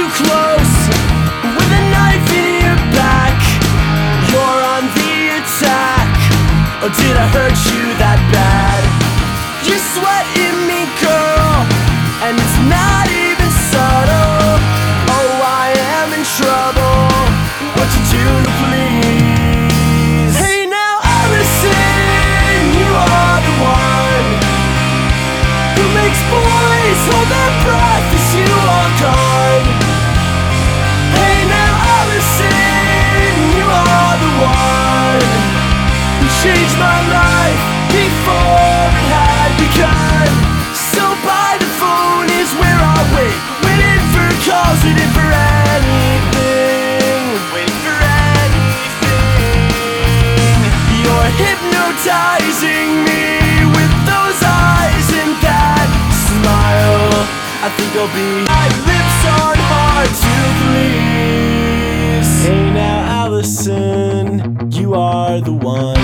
close with a knife in your back. You're on the attack. Or did I hurt you that bad? You're sweating me, girl, and it's not even subtle. Oh, I am in trouble. What you do to please? Hey now, Allison, you are the one who makes boys hold their breath as you are gone. Hey now, Allison, you are the one who changed my life before it had begun. So by the phone is where I wait, waiting for calls, waiting for anything, waiting for anything. You're hypnotizing me with those eyes and that smile. I think I'll be. My lips aren't hard to please. Hey now, Allison, you are the one.